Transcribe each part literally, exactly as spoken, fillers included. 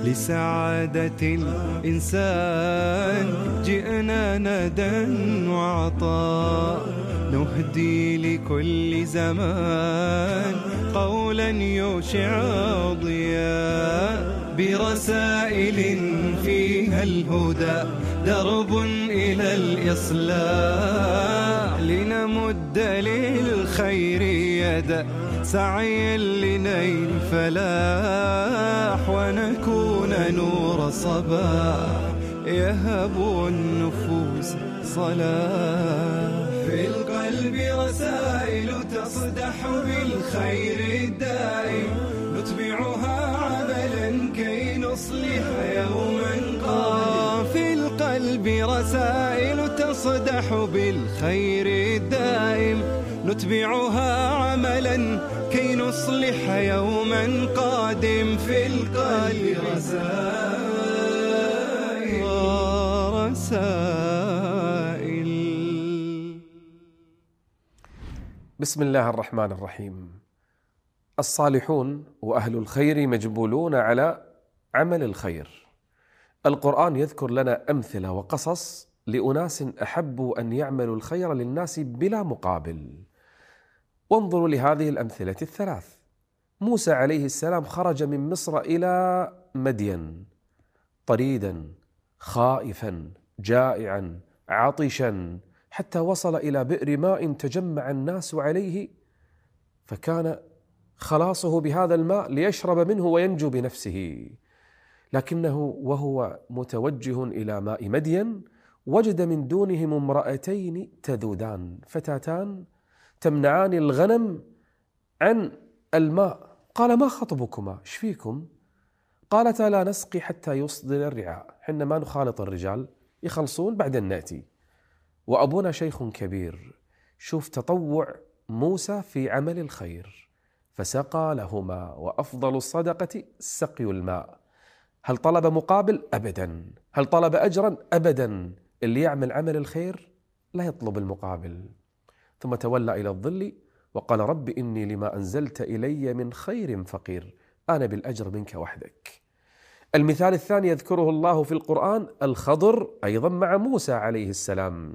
لسعادة الإنسان جئنا ندى وعطاء، نهدي لكل زمان قولا يشع ضياء، برسائل فيها الهدى درب إلى الإصلاح، لنمد للخير يدا سعيا لنيل الفلاح، ونكون نور صباح يهب النفوس صلاح. في القلب رسائل تصدح بالخير الدائم، نتبعها عملا كي نصلح يوما قادم. في القلب رسائل تصدح بالخير الدائم، نتبعها عملا كي نصلح يوما قادم. في القلب رسائل رسائل. بسم الله الرحمن الرحيم. الصالحون وأهل الخير مجبولون على عمل الخير. القرآن يذكر لنا أمثلة وقصص لأناس أحبوا أن يعملوا الخير للناس بلا مقابل. وانظروا لهذه الأمثلة الثلاث. موسى عليه السلام خرج من مصر إلى مدين طريدا خائفا جائعا عطشا، حتى وصل إلى بئر ماء تجمع الناس عليه، فكان خلاصه بهذا الماء ليشرب منه وينجو بنفسه. لكنه وهو متوجه إلى ماء مدين وجد من دونهم امرأتين تذودان، فتاتان تمنعان الغنم عن الماء. قال: ما خطبكما؟ ايش فيكم؟ قالتا: لا نسقي حتى يصدر الرعاء، حنا ما نخالط الرجال يخلصون بعدين نأتي، وأبونا شيخ كبير. شوف تطوع موسى في عمل الخير، فسقى لهما، وأفضل الصدقة سقي الماء. هل طلب مقابل؟ أبدا. هل طلب أجرا؟ أبدا. اللي يعمل عمل الخير لا يطلب المقابل. ثم تولى إلى الظل وقال: رب إني لما أنزلت إلي من خير فقير، أنا بالأجر منك وحدك. المثال الثاني يذكره الله في القرآن، الخضر أيضا مع موسى عليه السلام.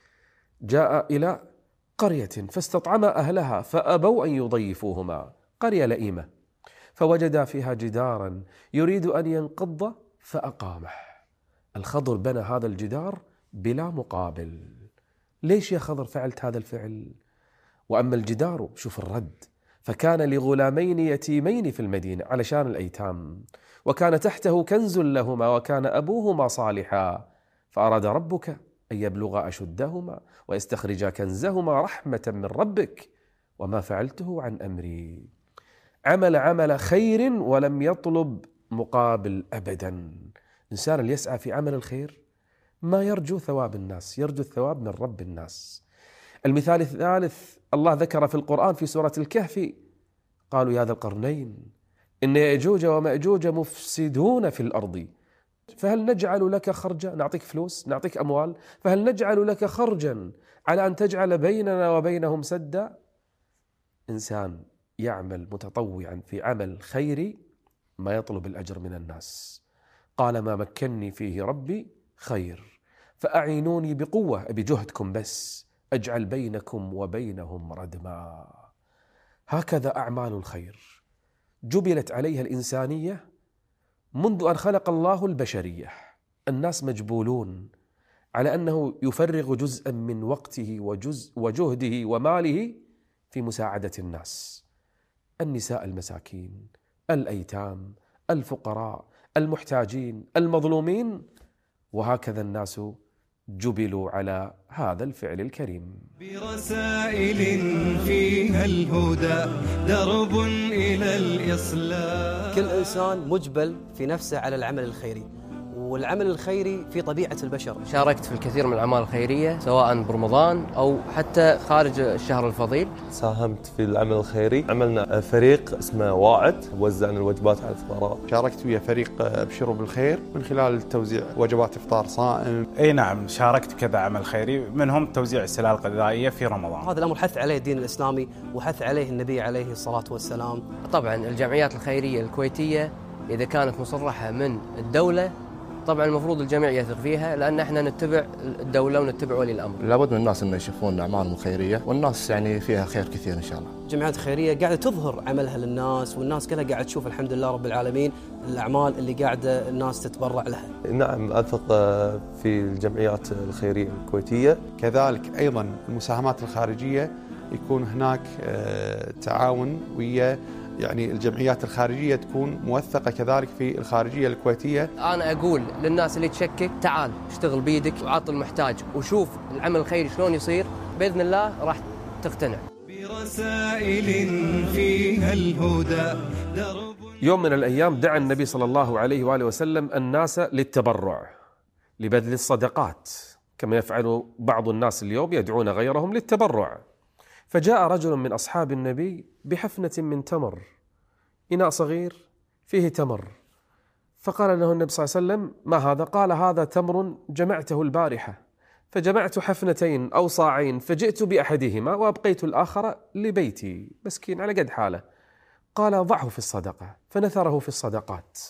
جاء إلى قرية فاستطعم أهلها فأبوا أن يضيفوهما، قرية لئيمة، فوجدا فيها جدارا يريد أن ينقض فأقامه. الخضر بنى هذا الجدار بلا مقابل. ليش يا خضر فعلت هذا الفعل؟ وأما الجدار، شوف الرد، فكان لغلامين يتيمين في المدينة، علشان الأيتام، وكان تحته كنز لهما وكان أبوهما صالحا، فأراد ربك أن يبلغ أشدهما ويستخرج كنزهما رحمة من ربك وما فعلته عن أمري. عمل عمل خير ولم يطلب مقابل أبدا. إنسان اللي يسعى في عمل الخير ما يرجو ثواب الناس، يرجو الثواب من رب الناس. المثال الثالث الله ذكر في القرآن في سورة الكهف، قالوا يا ذا القرنين إن يأجوج ومأجوج مفسدون في الأرض فهل نجعل لك خرجا، نعطيك فلوس نعطيك أموال، فهل نجعل لك خرجا على أن تجعل بيننا وبينهم سدا. إنسان يعمل متطوعا في عمل خيري ما يطلب الأجر من الناس. قال ما مكنني فيه ربي خير فأعينوني بقوة، بجهدكم بس أجعل بينكم وبينهم ردما. هكذا أعمال الخير جبلت عليها الإنسانية منذ أن خلق الله البشرية. الناس مجبولون على أنه يفرغ جزءا من وقته وجزء وجهده وماله في مساعدة الناس، النساء المساكين، الأيتام، الفقراء، المحتاجين، المظلومين. وهكذا الناس جبلوا على هذا الفعل الكريم. برسائل فيها الهدى درب إلى الإصلاح. كل إنسان مجبل في نفسه على العمل الخيري، والعمل الخيري في طبيعة البشر. شاركت في الكثير من الأعمال الخيرية سواء برمضان أو حتى خارج الشهر الفضيل. ساهمت في العمل الخيري، عملنا فريق اسمه واعد، وزعنا الوجبات على الفقراء. شاركت ويا فريق أبشروا بالخير من خلال توزيع وجبات إفطار صائم. أي نعم، شاركت كذا عمل خيري، منهم توزيع السلال الغذائية في رمضان. هذا الأمر حث عليه الدين الإسلامي وحث عليه النبي عليه الصلاة والسلام. طبعا الجمعيات الخيرية الكويتية إذا كانت مصرحة من الدولة طبعا المفروض الجميع يثق فيها، لأن احنا نتبع الدولة ونتبع ولي الأمر. لابد من الناس انه يشوفون اعمالهم الخيريه، والناس يعني فيها خير كثير ان شاء الله. الجمعيات الخيريه قاعده تظهر عملها للناس، والناس كلها قاعده تشوف الحمد لله رب العالمين الاعمال اللي قاعده الناس تتبرع لها. نعم، أثق في الجمعيات الخيرية الكويتية. كذلك أيضا المساهمات الخارجية يكون هناك تعاون ويا يعني الجمعيات الخارجية، تكون موثقة كذلك في الخارجية الكويتية. أنا أقول للناس اللي تشكك تعال اشتغل بيدك وعط المحتاج وشوف العمل الخيري شلون يصير، بإذن الله راح تقتنع. برسائل فيها الهدى درب. يوم من الأيام دعا النبي صلى الله عليه وآله وسلم الناس للتبرع، لبذل الصدقات، كما يفعل بعض الناس اليوم يدعون غيرهم للتبرع. فجاء رجل من أصحاب النبي بحفنة من تمر، إناء صغير فيه تمر، فقال له النبي صلى الله عليه وسلم: ما هذا؟ قال: هذا تمر جمعته البارحة، فجمعت حفنتين أو صاعين، فجئت بأحدهما وأبقيت الآخر لبيتي، مسكين على قد حاله. قال: ضعه في الصدقة، فنثره في الصدقات.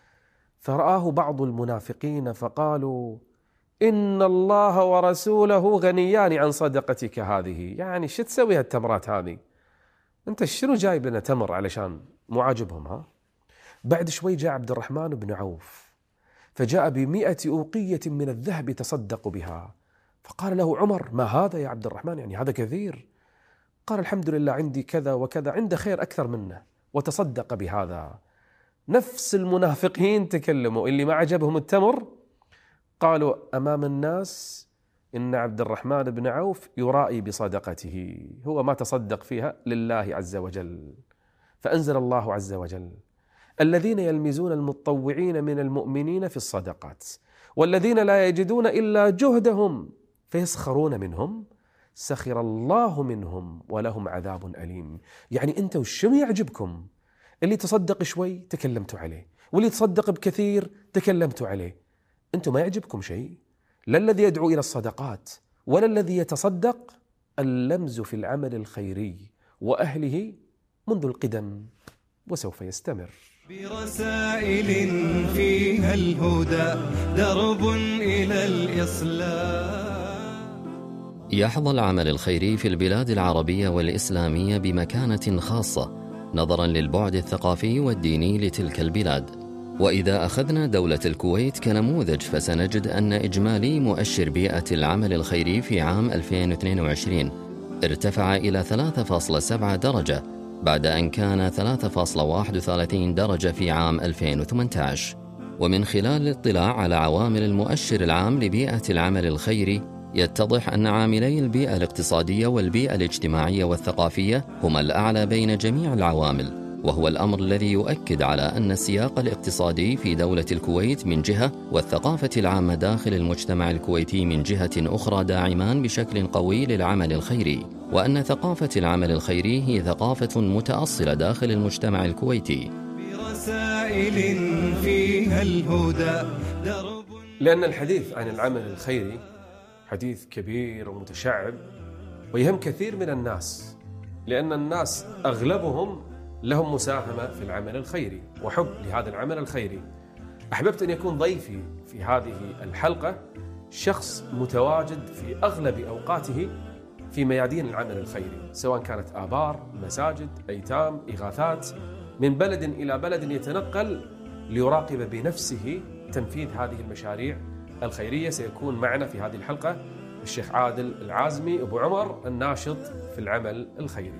فرآه بعض المنافقين فقالوا: إن الله ورسوله غنيان عن صدقتك هذه، يعني شو تسوي هالتمرات هذه؟ أنت شنو جايب لنا تمر علشان معاجبهم؟ ها؟ بعد شوي جاء عبد الرحمن بن عوف فجاء بمئة أوقية من الذهب تصدق بها. فقال له عمر: ما هذا يا عبد الرحمن؟ يعني هذا كثير. قال: الحمد لله عندي كذا وكذا، عنده خير أكثر منه، وتصدق بهذا. نفس المنافقين تكلموا اللي ما عجبهم التمر، قالوا أمام الناس إن عبد الرحمن بن عوف يرائي بصدقته، هو ما تصدق فيها لله عز وجل. فأنزل الله عز وجل: الذين يلمزون المتطوعين من المؤمنين في الصدقات والذين لا يجدون إلا جهدهم فيسخرون منهم سخر الله منهم ولهم عذاب أليم. يعني أنت وشم يعجبكم؟ اللي تصدق شوي تكلمتوا عليه، واللي تصدق بكثير تكلمتوا عليه. أنتم ما يعجبكم شيء، لا الذي يدعو إلى الصدقات ولا الذي يتصدق. اللمز في العمل الخيري وأهله منذ القدم وسوف يستمر. برسائل فيها الهدى درب إلى الإصلاح. يحظى العمل الخيري في البلاد العربية والإسلامية بمكانة خاصة نظراً للبعد الثقافي والديني لتلك البلاد. وإذا أخذنا دولة الكويت كنموذج فسنجد أن إجمالي مؤشر بيئة العمل الخيري في عام ألفين واثنين وعشرين ارتفع إلى ثلاثة فاصلة سبعة درجة بعد أن كان ثلاثة فاصلة واحد وثلاثين درجة في عام ألفين وثمانية عشر. ومن خلال الاطلاع على عوامل المؤشر العام لبيئة العمل الخيري يتضح أن عاملي البيئة الاقتصادية والبيئة الاجتماعية والثقافية هما الأعلى بين جميع العوامل، وهو الأمر الذي يؤكد على أن السياق الاقتصادي في دولة الكويت من جهة والثقافة العامة داخل المجتمع الكويتي من جهة أخرى داعمان بشكل قوي للعمل الخيري، وأن ثقافة العمل الخيري هي ثقافة متأصلة داخل المجتمع الكويتي. برسائل فيها الهدى درب. لأن الحديث عن العمل الخيري حديث كبير ومتشعب ويهم كثير من الناس، لأن الناس أغلبهم لهم مساهمة في العمل الخيري وحب لهذا العمل الخيري. أحببت أن يكون ضيفي في هذه الحلقة شخص متواجد في أغلب أوقاته في ميادين العمل الخيري، سواء كانت آبار، مساجد، أيتام، إغاثات، من بلد إلى بلد يتنقل ليراقب بنفسه تنفيذ هذه المشاريع الخيرية. سيكون معنا في هذه الحلقة الشيخ عادل العازمي أبو عمر، الناشط في العمل الخيري.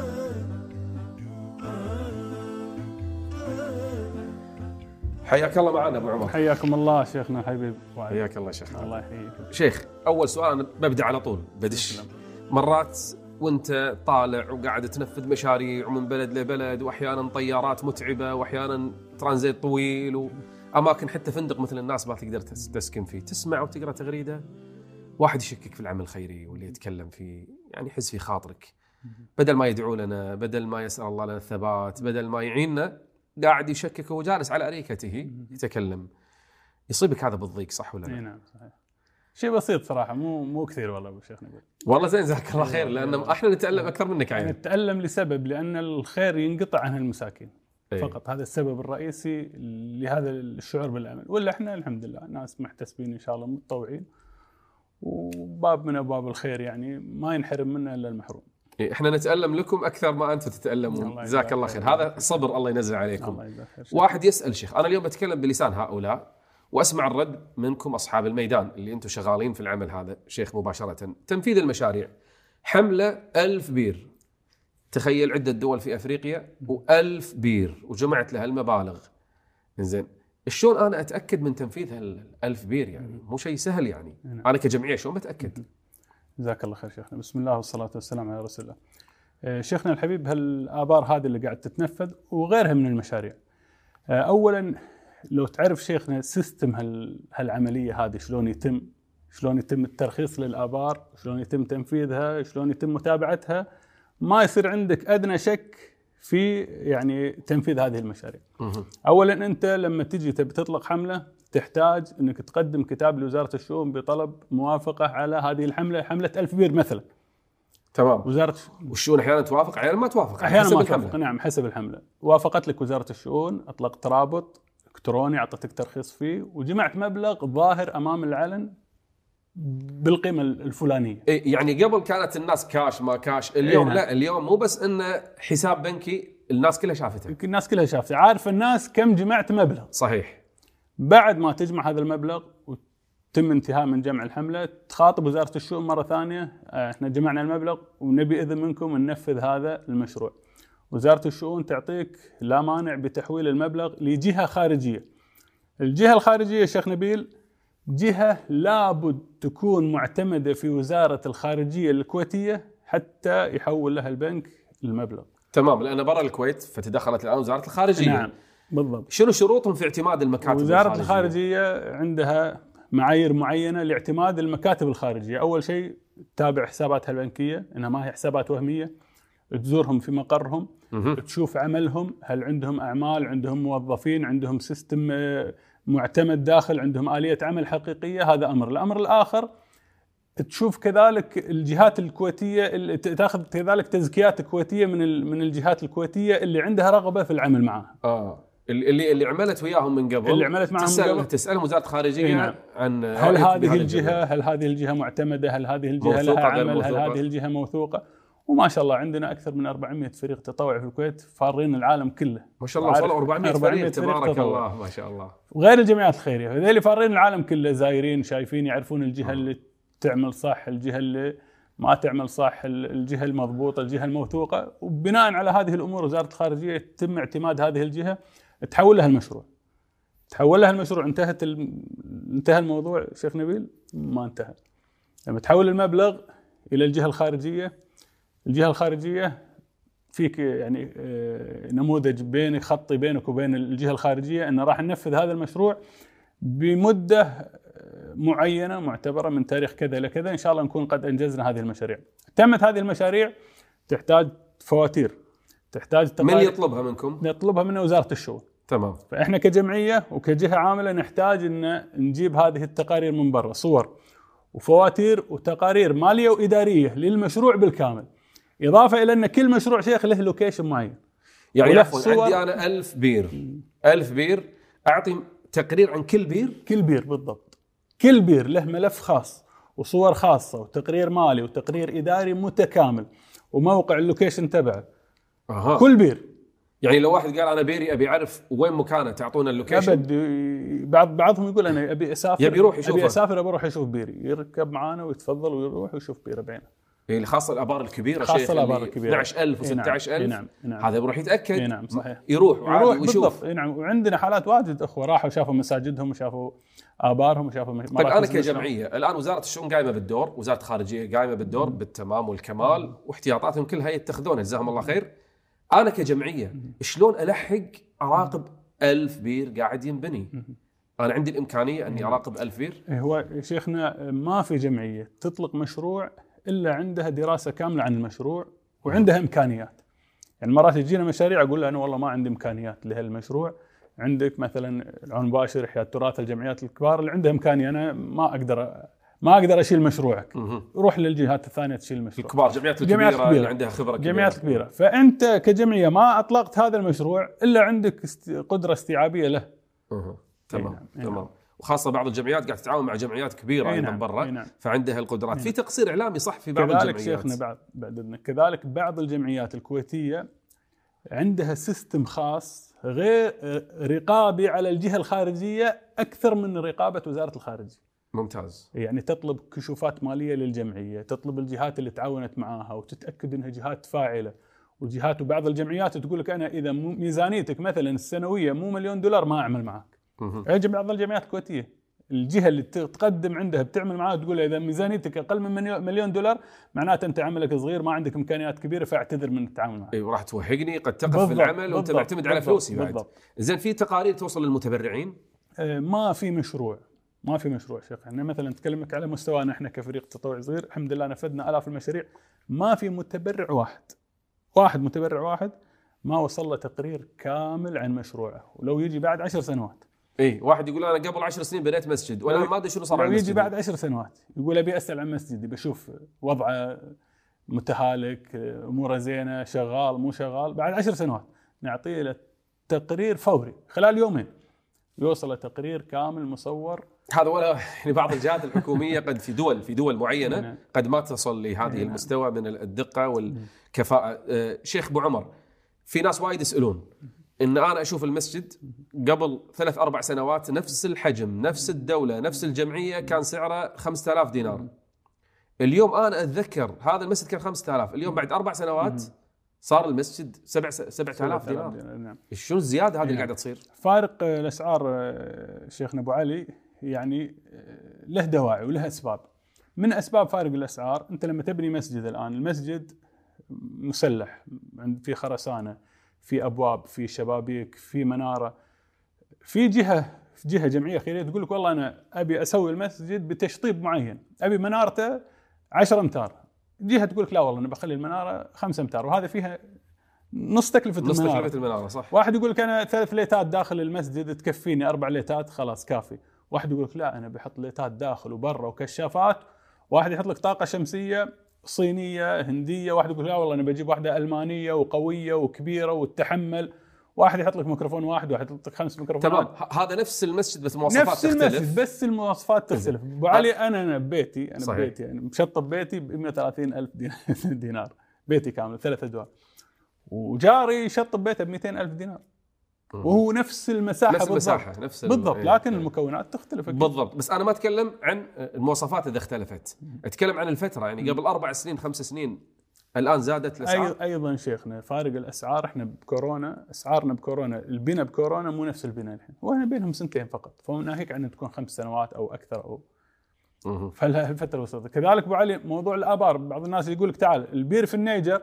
حياك الله معنا أبو عمر. حياكم الله شيخنا الحبيب. حياك الله شيخ. الله يحييك شيخ. أول سؤال أنا ببدأ على طول بدش. مرات وانت طالع وقاعد تنفذ مشاريع ومن بلد لبلد، واحيانا طيارات متعبة واحيانا ترانزيت طويل واماكن حتى فندق مثل الناس ما تقدر تسكن فيه، تسمع وتقرا تغريده واحد يشكك في العمل الخيري واللي يتكلم فيه، يعني يحس في خاطرك بدل ما يدعو لنا، بدل ما يسأل الله لنا الثبات، بدل ما يعيننا، قاعد يشكك وهو جالس على أريكته يتكلم. يصيبك هذا بالضيق صح ولا لا؟ نعم صحيح. شيء بسيط صراحة، مو مو كثير والله ابو شيخ نقول. والله زين جزاك الله خير، لأن احنا نتألم أكثر منك عين. نتألم لسبب، لأن الخير ينقطع عن المساكين. أي. فقط هذا السبب الرئيسي لهذا الشعور بالامل، ولا احنا الحمد لله ناس محتسبين ان شاء الله متطوعين، وباب من ابواب الخير يعني ما ينحرم منه الا المحروم. احنا نتألم لكم اكثر ما انتم تتألمون، جزاك الله خير. هذا صبر الله ينزل عليكم. الله واحد يسأل شيخ، انا اليوم بتكلم بلسان هؤلاء واسمع الرد منكم اصحاب الميدان اللي انتم شغالين في العمل هذا شيخ مباشرة. تنفيذ المشاريع، حملة ألف بير، تخيل عدة دول في افريقيا وألف بير وجمعت لها المبالغ. زين، شلون انا اتاكد من تنفيذ هالألف بير؟ يعني مو شيء سهل يعني. انا كجمعيه شلون بتاكد؟ جزاك الله خير شيخنا. بسم الله والصلاه والسلام على رسول الله. شيخنا الحبيب، هالآبار هذه اللي قاعد تتنفذ وغيرها من المشاريع، اولا لو تعرف شيخنا سيستم هالعمليه هذه شلون يتم، شلون يتم الترخيص للآبار، شلون يتم تنفيذها، شلون يتم متابعتها، ما يصير عندك ادنى شك في يعني تنفيذ هذه المشاريع. اولا انت لما تجي تبي تطلق حمله تحتاج انك تقدم كتاب لوزاره الشؤون بطلب موافقه على هذه الحمله، حمله ألف بير مثلا. تمام. وزاره والشؤون احيانا توافق احيانا ما توافق، احيانا ما توافق. نعم، حسب الحمله. وافقت لك وزاره الشؤون، اطلقت رابط الكتروني اعطتك ترخيص فيه، وجمعت مبلغ ظاهر امام العلن بالقيمه الفلانيه. يعني قبل كانت الناس كاش ما كاش، اليوم لا، اليوم مو بس انه حساب بنكي، الناس كلها شافته، الناس كلها شافته، عارف الناس كم جمعت مبلغ. صحيح. بعد ما تجمع هذا المبلغ وتم انتهاء من جمع الحمله، تخاطب وزاره الشؤون مره ثانيه، احنا جمعنا المبلغ ونبي اذن منكم ننفذ هذا المشروع. وزاره الشؤون تعطيك لا مانع بتحويل المبلغ لجهه خارجيه. الجهه الخارجيه شيخ نبيل جهة لابد تكون معتمدة في وزارة الخارجية الكويتية حتى يحول لها البنك المبلغ. تمام، لأن برا الكويت فتدخلت الآن وزارة الخارجية. نعم بالضبط. شنو شروطهم في اعتماد المكاتب وزارة الخارجية؟ الخارجية عندها معايير معينة لاعتماد المكاتب الخارجية. أول شيء تتابع حساباتها البنكية إنها ما هي حسابات وهمية، تزورهم في مقرهم، م- تشوف عملهم، هل عندهم أعمال، عندهم موظفين، عندهم سيستم معتمد داخل، عندهم آلية عمل حقيقية. هذا أمر. الأمر الآخر تشوف كذلك الجهات الكويتية، تأخذ كذلك تزكيات كويتية من من الجهات الكويتية اللي عندها رغبة في العمل معها. آه اللي اللي عملت وياهم من قبل، اللي عملت معهم تسأل من قبل، تسألهم وزارة الخارجية نعم. عن هل هذه الجهة هل هذه الجهة معتمدة، هل هذه الجهة لها عمل، هل هذه الجهة موثوقة. وما شاء الله عندنا أكثر من أربعمائة فريق تطوعي في الكويت فارين العالم كله. ما شاء الله وصلوا أربعمائة فريق، تبارك الله ما شاء الله. وغير الجمعيات الخيرية هذول فارين العالم كله، زايرين شايفين يعرفون الجهة اللي تعمل صح، الجهة اللي ما تعمل صح، الجهة المضبوطة، الجهة الموثوقة. وبناء على هذه الأمور وزارة الخارجية يتم اعتماد هذه الجهة، تحول لها المشروع تحول لها المشروع انتهت ال... انتهى الموضوع شيخ نبيل؟ ما انتهى. لما تحول المبلغ إلى الجهة الخارجية، الجهة الخارجية فيك يعني نموذج بينك خطي بينك وبين الجهة الخارجية أن راح ننفذ هذا المشروع بمدة معينة معتبرة من تاريخ كذا لكذا، إن شاء الله نكون قد أنجزنا هذه المشاريع. تمت هذه المشاريع تحتاج فواتير، تحتاج من اللي يطلبها منكم؟ نطلبها من وزارة الشؤون. تمام. فإحنا كجمعية وكجهة عاملة نحتاج أن نجيب هذه التقارير من برا، صور وفواتير وتقارير مالية وإدارية للمشروع بالكامل، إضافة إلى أن كل مشروع شيخ له لوكيشن معين. يعني عفوا عندي أنا ألف بير ألف بير أعطي تقرير عن كل بير؟ كل بير بالضبط. كل بير له ملف خاص وصور خاصة وتقرير مالي وتقرير إداري متكامل وموقع اللوكيشن تبعه. أها. كل بير. يعني لو واحد قال أنا بيري أبي أعرف وين مكانه تعطونا اللوكيشن؟ أبد. بعض بعضهم يقول أنا أبي أسافر، يبي يروح يشوفه. أبي أسافر أبي أروح يشوف بيري، يركب معانا ويتفضل ويروح ويشوف بيره بعينه. يعني خاصة الآبار الكبيرة، خاصة الآبار الكبيرة اثنا عشر ألف وستة عشر ألف. نعم. نعم. هذا بروح يتأكد. نعم صحيح. يروح وعادي ويشوف. نعم. وعندنا حالات واجد أخوة راحوا وشافوا مساجدهم وشافوا آبارهم وشافوا. طيب أنا كجمعية الآن وزارة الشؤون قايمة بالدور، وزارة الخارجية قايمة بالدور بالتمام والكمال، واحتياطاتهم كلها يتخذونها جزاهم الله خير. أنا كجمعية شلون ألحق أراقب ألف بير قاعد ينبني؟ أنا عندي الإمكانية أني أراقب ألف بير؟ هو شيخنا ما في جمعية تطلق مشروع إلا عندها دراسة كاملة عن المشروع وعندها إمكانيات. يعني مرات يجينا مشاريع أقول له أنا والله ما عندي إمكانيات لهالمشروع. عندك مثلا العون مباشر، إحياء التراث، الجمعيات الكبار اللي عندها إمكانية، أنا ما أقدر ما اقدر اشيل مشروعك، روح للجهات الثانيه تشيل المشروع. الكبار، جمعيات الكبيره الكبيرة اللي عندها خبره كبيره، جمعيات كبيره. فانت كجمعيه ما اطلقت هذا المشروع الا عندك است... قدره استيعابيه له. أه. تمام نعم. تمام. وخاصه بعض الجمعيات قاعده تتعاون مع جمعيات كبيره ايضا نعم. برا، نعم. فعندها القدرات. نعم. في تقصير اعلامي صح في بعض كذلك الجمعيات. شيخنا بعد بعد إذنك. كذلك بعض الجمعيات الكويتيه عندها سيستم خاص غير رقابي على الجهه الخارجيه اكثر من رقابه وزاره الخارجيه. ممتاز. يعني تطلب كشوفات ماليه للجمعيه، تطلب الجهات اللي تعاونت معاها وتتاكد انها جهات فاعله، وجهات وبعض الجمعيات تقول لك انا اذا ميزانيتك مثلا السنويه مو مليون دولار ما اعمل معك. يجب بعض الجمعيات الكويتيه الجهه اللي تقدم عندها بتعمل معاها تقول اذا ميزانيتك اقل من مليون دولار معناته انت عملك صغير ما عندك امكانيات كبيره فاعتذر من التعامل معك. ايوه راح توهقني، قد تقف في العمل وانت معتمد على فلوسي بعد. زين في تقارير توصل للمتبرعين؟ آه ما في مشروع ما في مشروع شيخ. احنا مثلا نتكلمك على مستوانا احنا كفريق تطوعي صغير الحمد لله نفذنا آلاف المشاريع، ما في متبرع واحد واحد متبرع واحد ما وصل له تقرير كامل عن مشروعه، ولو يجي بعد عشر سنوات. اي واحد يقول انا قبل عشر سنين بنيت مسجد وانا ما ادري شنو صار على المسجد. يجي بعد عشر سنوات يقول ابي اسال عن مسجدي، بشوف وضعه متهالك، اموره زينه، شغال مو شغال. بعد عشر سنوات نعطيه له تقرير فوري خلال يومين يوصل تقرير كامل مصور. هذا ولا يعني بعض الجهات الحكوميه قد في دول في دول معينه قد ما تصل لهذه المستوى من الدقه والكفاءه. شيخ ابو عمر، في ناس وايد يسالون ان انا اشوف المسجد قبل ثلاث اربع سنوات نفس الحجم نفس الدوله نفس الجمعيه كان سعره خمسة آلاف دينار، اليوم انا اتذكر هذا المسجد كان خمسة آلاف، اليوم بعد اربع سنوات صار المسجد سبع سبعة آلاف دينار. نعم. شنو الزياده هذه اللي قاعده تصير؟ فارق الاسعار شيخنا ابو علي يعني له دواعي وله اسباب. من اسباب فارق الاسعار انت لما تبني مسجد الان، المسجد مسلح في خرسانه، في ابواب، في شبابيك، في مناره، في جهه في جهه جمعيه خيريه تقول لك والله انا ابي اسوي المسجد بتشطيب معين، ابي منارته عشرة امتار، جهه تقول لك لا والله انا بخلي المناره خمسة امتار وهذا فيها نص تكلفه نص المناره. تكلفه المناره صح. واحد يقول لك انا ثلاث ليتات داخل المسجد تكفيني، اربع ليتات خلاص كافي. واحد يقول لك لا انا بحط ليتات داخل وبرا وكشافات. واحد يحط لك طاقه شمسيه صينيه هنديه. واحد يقول لا والله انا بجيب واحده المانيه وقويه وكبيره وتتحمل. واحد يحط لك ميكروفون واحد، واحد يحط لك خمس ميكروفونات. تمام، هذا نفس المسجد بس مواصفات نفس تختلف. المسجد بس المواصفات تختلف. ابو علي انا انا ببيتي انا صحيح. ببيتي يعني مشطب بيتي ب مئة وثلاثين ألف دينار بيتي كامل ثلاث ادوار، وجاري يشطب بيته ب مئتين ألف دينار وهو نفس المساحه نفس بالضبط. المساحه نفس بالضبط، لكن المكونات تختلف أكيد. بالضبط. بس انا ما اتكلم عن المواصفات اذا اختلفت، اتكلم عن الفتره يعني قبل اربع سنين خمس سنين الان زادت الاسعار. ايضا شيخنا فارق الاسعار. احنا بكورونا اسعارنا بكورونا البناء بكورونا مو نفس البناء الحين، واحنا بينهم سنتين فقط، فناهيك عن تكون خمس سنوات او اكثر او فالفتره وصلت. كذلك ابو علي موضوع الابار، بعض الناس يقول لك تعال البير في النيجر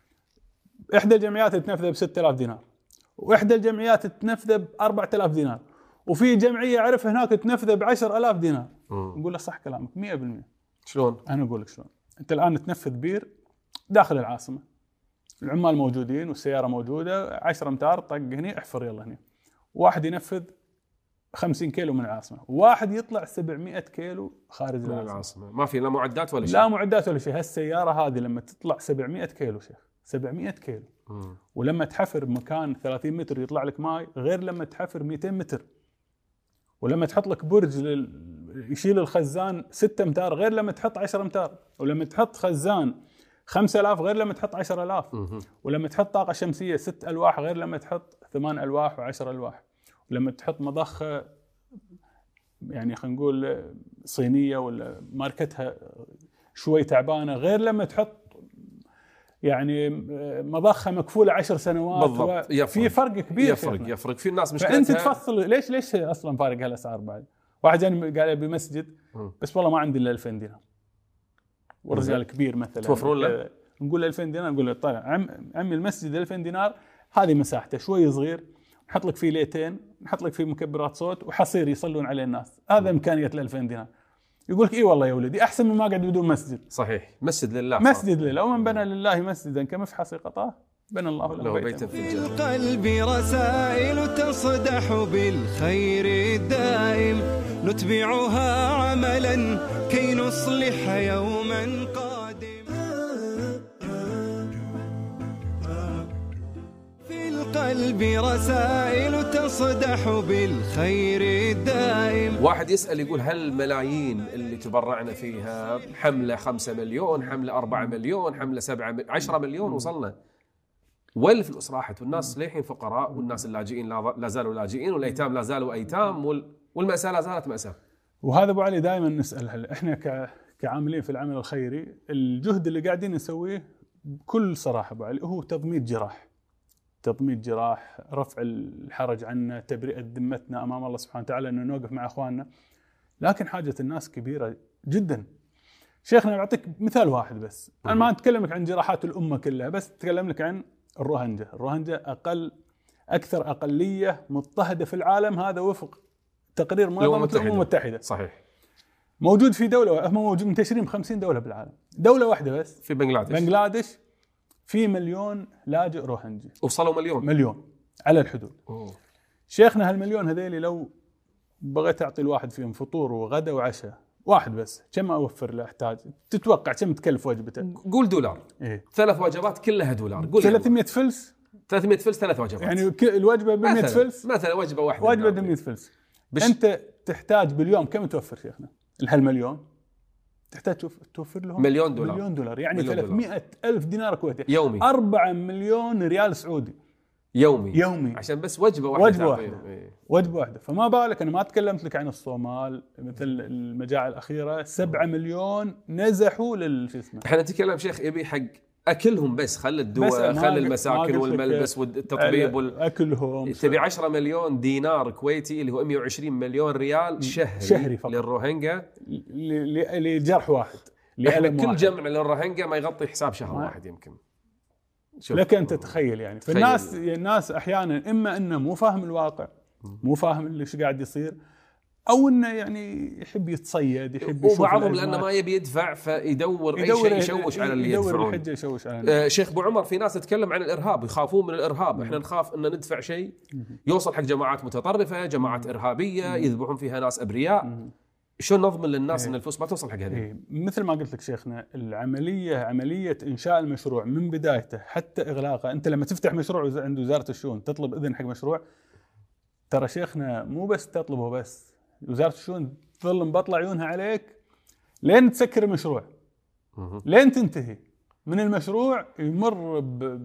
احدى الجمعيات تنفذه ب ستة آلاف دينار، واحدى الجمعيات تنفذه ب أربعة آلاف دينار، وفي جمعيه اعرف هناك تنفذه ب عشرة آلاف دينار. نقول له صح كلامك مئة بالمئة. شلون؟ انا اقول لك شلون. انت الان تنفذ بير داخل العاصمه، العمال موجودين والسياره موجوده، عشرة امتار طق هني احفر يلا هني. واحد ينفذ خمسين كيلو من العاصمه، وواحد يطلع سبعمئة كيلو خارج من العاصمه. العاصمه، ما في لا معدات ولا شيء. لا معدات ولا شيء. هالسياره هذه لما تطلع سبعمئة كيلو شيخ، سبعمئة كيلو. مم. ولما تحفر بمكان ثلاثين متر يطلع لك ماي، غير لما تحفر مئتين متر. ولما تحط لك برج لل... يشيل الخزان ستة امتار غير لما تحط عشرة امتار. ولما تحط خزان خمسة آلاف غير لما تحط عشرة آلاف. مم. ولما تحط طاقة شمسية ست ألواح غير لما تحط ثمان ألواح وعشر ألواح. ولما تحط مضخة يعني خلينا نقول صينية ولا ماركتها شوي تعبانة غير لما تحط يعني مضخة مكفولة عشر سنوات. بالضبط. في فرق كبير. يفرق يفرق في الناس مشكلتها. فأنت تفصل ليش ليش أصلا فارق هالأسعار بعد. واحد جاني قال بمسجد بس والله ما عندي إلا ألفين دينار، ورجال كبير مثلا توفرون له؟ نقول ألفين دينار، نقول له طيب عم عمي المسجد ألفين دينار هذه مساحته شوي صغير، نحط لك فيه ليتين، نحط لك فيه مكبرات صوت وحصير يصلون عليه الناس، هذا إمكانية الألفين دينار. يقول لك اي والله يا ولدي احسن من ما قاعد بدون مسجد. صحيح، مسجد لله. مسجد لله، ومن بنى لله مسجدا كمفحص قطاه بنى الله له بيتا في القلب رسائل تصدح بالخير الدائم نتبعها عملا كي نصلح يوما قادم. في القلب رسائل تصدح بالخير الدائم. واحد يسأل يقول هل الملايين اللي تبرعنا فيها حملة خمسة مليون، حملة أربعة مليون، حملة سبعة عشرة مليون وصلنا، وين الفلوس راحت؟ والناس للحين فقراء، والناس اللاجئين لا زالوا لاجئين، والأيتام لا زالوا أيتام، والمأساة لا زالت مأساة. وهذا أبو علي دائما نسأل هل إحنا كعاملين في العمل الخيري الجهد اللي قاعدين نسويه بكل صراحة أبو علي هو تضميد جراح، تضميد جراح، رفع الحرج عنا، تبرئة ذمتنا أمام الله سبحانه وتعالى أنه نوقف مع أخواننا. لكن حاجة الناس كبيرة جدا. شيخنا بعطيك مثال واحد بس، أنا ما أتكلم لك عن جراحات الأمة كلها، بس أتكلم لك عن الروهنجة. الروهنجة أقل أكثر أقلية مضطهدة في العالم، هذا وفق تقرير منظمة الأمم المتحدة. صحيح. موجود في دولة، هم موجود منتشرين بخمسين دولة بالعالم، دولة واحدة بس في بنغلاديش. بنغلاديش في مليون لاجئ روهنجي. وصلوا مليون مليون على الحدود. أوه. شيخنا هالمليون هذيلي لو بغيت أعطي الواحد فيهم فطور وغدا وعشاء واحد بس، كم أوفر له أحتاج؟ تتوقع كم تكلف وجبته؟ قول دولار. إيه؟ ثلاث وجبات كلها دولار. قول ثلاثمية فلس. ثلاثمية فلس ثلاث وجبات. يعني الوجبة بمية فلس. مثلا وجبة واحدة. وجبة بمية فلس. بش... أنت تحتاج باليوم كم توفر شيخنا؟ هالمليون تحتاج توفر لهم مليون دولار. مليون دولار يعني ثلاثمية ألف دينار كويتي يومي. أربعة مليون ريال سعودي يومي. يومي عشان بس وجبة واحدة. وجبة واحدة. إيه. وجبة واحدة. فما بالك أنا ما تكلمت لك عن الصومال مثل المجاعة الأخيرة، سبعة مليون نزحوا للشو اسمه. احنا نتكلم شيخ يبي حق أكلهم بس، خل الدواء، خل المساكن والملبس والتطبيب وال... أكلهم. تبي عشرة مليون دينار كويتي اللي هو مئة وعشرين مليون ريال شهري, شهري فقط للروهينجا لجرح واحد. كل واحد. جمع للروهينجا ما يغطي حساب شهر ما. واحد يمكن. لك أن تتخيل يعني. فالناس الناس أحيانا إما إنه مو فاهم الواقع، مو فاهم اللي شو قاعد يصير، أو إنه يعني يحب يتصيد، يحب يشوف. وبعضهم لأنه ما يبي يدفع فيدور أي شيء يشوش على اللي يدفعون. يدور الحجة يشوش على آه شيخ أبو عمر، في ناس تتكلم عن الإرهاب، يخافون من الإرهاب. إحنا نخاف إن ندفع شيء يوصل حق جماعات متطرفة، جماعات إرهابية يذبحون فيها ناس أبرياء. شلون نضمن للناس إن الفلوس ما توصل حق هذه؟ مثل ما قلت لك شيخنا، العملية عملية إنشاء المشروع من بدايته حتى إغلاقه. أنت لما تفتح مشروع عند وزارة الشؤون تطلب إذن حق مشروع، ترى شيخنا مو بس تطلبه بس، وزارة الشؤون تظل مبطلة عيونها عليك لين تسكر المشروع، لين تنتهي من المشروع. يمر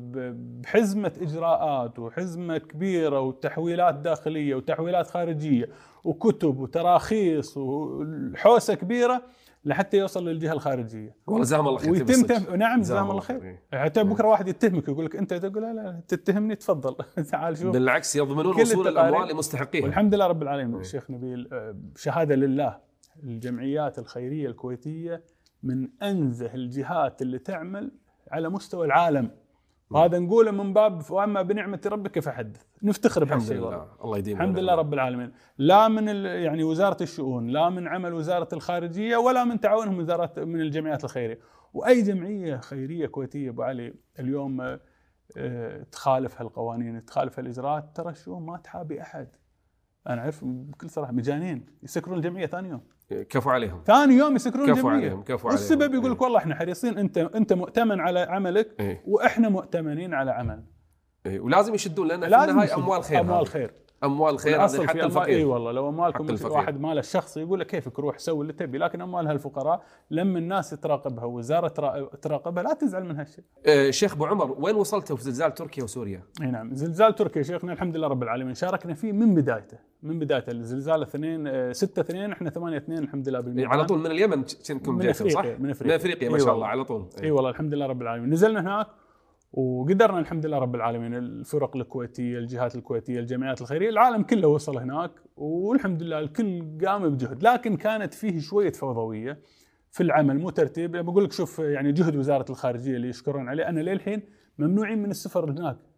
بحزمة إجراءات وحزمة كبيرة وتحويلات داخلية وتحويلات خارجية وكتب وتراخيص وحوسة كبيرة لحتى يوصل للجهة الخارجية. والله جزاهم الله خير. ويتم تف... نعم جزاهم الله خير. حتى بكرة واحد يتهمك يقول لك أنت تقول لا لا تتهمني تفضل تعال شوف. بالعكس يضمنون وصول الأموال لمستحقيها. والحمد لله رب العالمين. الشيخ نبيل شهادة لله، الجمعيات الخيرية الكويتية من أنزه الجهات اللي تعمل على مستوى العالم، وهذا نقوله من باب وأما بنعمة ربك فحدث. نفتخر بهالشيء والله. الله يديم. الحمد لله رب العالمين. لا من يعني وزارة الشؤون، لا من عمل وزارة الخارجية، ولا من تعاونهم وزارة من الجمعيات الخيرية. وأي جمعية خيرية كويتية أبو علي اليوم تخالف هالقوانين، تخالف هالإجراءات، ترى الشؤون ما تحابي أحد. أنا أعرف بكل صراحة مجانين يسكرون الجمعية ثاني يوم. كفوا عليهم. ثاني يوم يسكرون كفوا الجمعية. عليهم. كفوا والسبب عليهم. يقول لك والله إحنا حريصين، أنت أنت مؤتمن على عملك إيه؟ وإحنا مؤتمنين على عمل. إيه؟ ولازم يشدون لنا في النهاية أموال خير. أموال خير. أموال خير هذه حق الفقير. اي والله لو اموالكم مثل واحد ماله الشخصي يقول لك كيفك روح سوي اللي تبي، لكن اموال هالفقراء لما الناس تراقبها ووزاره تراقبها لا تزعل من هالشيء. أه شيخ ابو عمر، وين وصلتوا في زلزال تركيا وسوريا؟ اي نعم، زلزال تركيا شيخنا الحمد لله رب العالمين شاركنا فيه من بدايته، من بدايته الزلزال اثنين ستة اثنين احنا ثمانية اثنين الحمد لله بالميزان. على طول من اليمن كنتم جايين صح؟ من افريقيا. من افريقيا ما شاء الله على طول. اي والله الحمد لله رب العالمين نزلنا هناك وقدرنا الحمد لله رب العالمين، الفرق الكويتية، الجهات الكويتية، الجمعيات الخيرية، العالم كله وصل هناك والحمد لله الكل قام بجهد، لكن كانت فيه شوية فوضوية في العمل مو ترتيب. بقول لك شوف يعني جهد وزارة الخارجية اللي يشكرون عليه، أنا للحين ممنوعين من السفر هناك،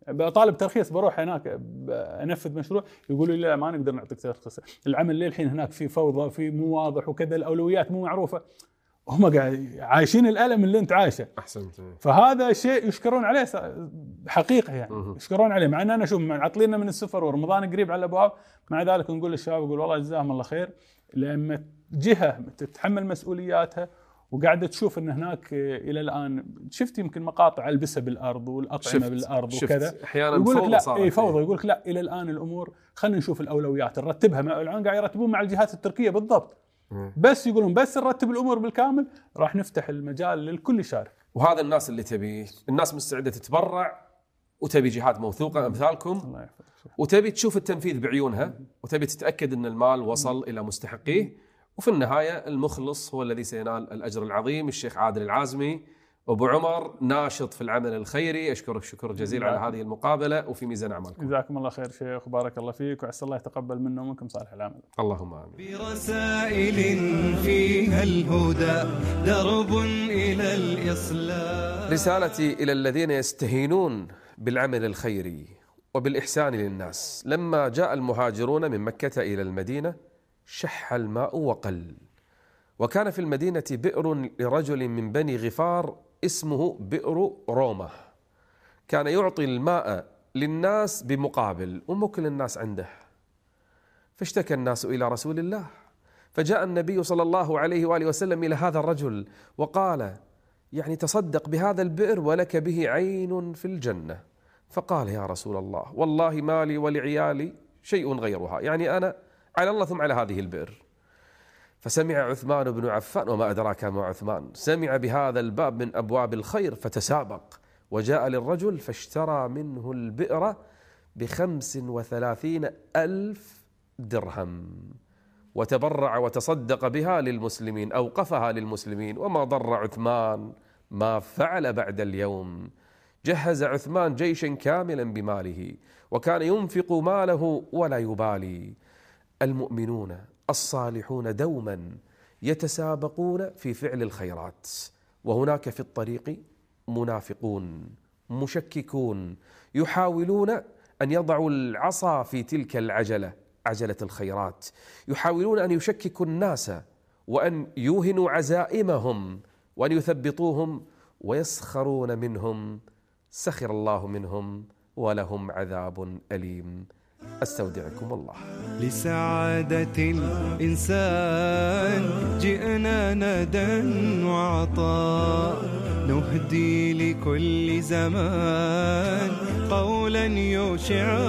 طالب ترخيص بروح هناك انفذ مشروع، يقولوا لي لا ما نقدر نعطيك ترخيص، العمل للحين هناك في فوضى، في مو واضح وكذا، الاولويات مو معروفه. هم قاعد عايشين الالم اللي انت عايشه. احسنت. فهذا شيء يشكرون عليه حقيقه، يعني يشكرون عليه، مع ان انا شوف عطلينا من السفر ورمضان قريب على الابواب، مع ذلك نقول للشباب يقول والله جزاهم الله خير، لما جهه تتحمل مسؤولياتها وقاعده تشوف ان هناك الى الان شفت يمكن مقاطع البسه بالارض والاطعمه بالارض وكذا، احيانا يقول لك لا صارت اي فوضى، يقول لك لا الى الان الامور خلينا نشوف الاولويات نرتبها مع الان، قاعد يرتبون مع الجهات التركيه بالضبط. بس يقولون بس نرتب الامور بالكامل راح نفتح المجال للكل يشارك. وهذا الناس اللي تبي، الناس مستعده تتبرع وتبي جهات موثوقه امثالكم، وتبي تشوف التنفيذ بعيونها، وتبي تتاكد ان المال وصل الى مستحقيه، وفي النهايه المخلص هو الذي سينال الاجر العظيم. الشيخ عادل العازمي ابو عمر ناشط في العمل الخيري، اشكرك شكر جزيل على هذه المقابله وفي ميزان اعمالكم. جزاكم الله خير شيخ وبارك الله فيك، وعسى الله يتقبل منا ومنكم صالح العمل. اللهم امين. برسائل فيها الهدى درب الى الاصلاح. رسالتي الى الذين يستهينون بالعمل الخيري وبالاحسان للناس. لما جاء المهاجرون من مكه الى المدينه شح الماء وقل، وكان في المدينه بئر لرجل من بني غفار اسمه بئر رومه، كان يعطي الماء للناس بمقابل ومو كل الناس عنده. فاشتكى الناس إلى رسول الله، فجاء النبي صلى الله عليه وآله وسلم إلى هذا الرجل وقال يعني تصدق بهذا البئر ولك به عين في الجنة. فقال يا رسول الله والله مالي ولعيالي شيء غيرها، يعني أنا على الله ثم على هذه البئر. فسمع عثمان بن عفان، وما أدراك ما عثمان، سمع بهذا الباب من أبواب الخير فتسابق وجاء للرجل فاشترى منه البئر بخمس وثلاثين ألف درهم، وتبرع وتصدق بها للمسلمين، أوقفها للمسلمين. وما ضر عثمان ما فعل بعد اليوم. جهز عثمان جيشا كاملا بماله، وكان ينفق ماله ولا يبالي. المؤمنون الصالحون دوما يتسابقون في فعل الخيرات، وهناك في الطريق منافقون مشككون يحاولون أن يضعوا العصا في تلك العجلة، عجلة الخيرات، يحاولون أن يشككوا الناس وأن يوهنوا عزائمهم وأن يثبطوهم ويسخرون منهم، سخر الله منهم ولهم عذاب أليم. أستودعكم الله. لسعادة الإنسان جئنا ندى وعطاء، نهدي لكل زمان قولا يشع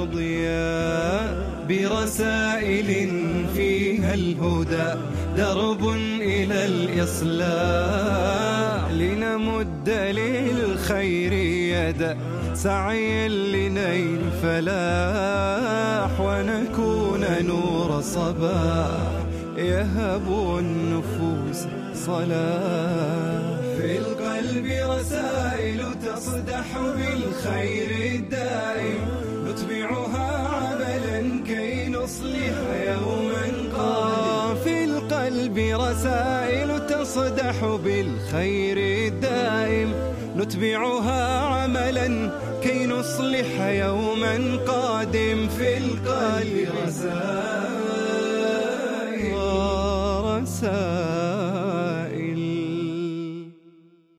ضياء. برسائل فيها الهدى درب إلى الإصلاح، لنمد للخير يدا سعيا لنيل الفلاح، ونكون نور صباح يهب النفوس صلاح. في القلب رسائل تصدح بالخير الدائم، نتبعها عملا كي نصلح يوما قادم. في القلب رسائل تصدح بالخير الدائم، نتبعها عملا كي نصلح يوما قادم. في القلب رسائل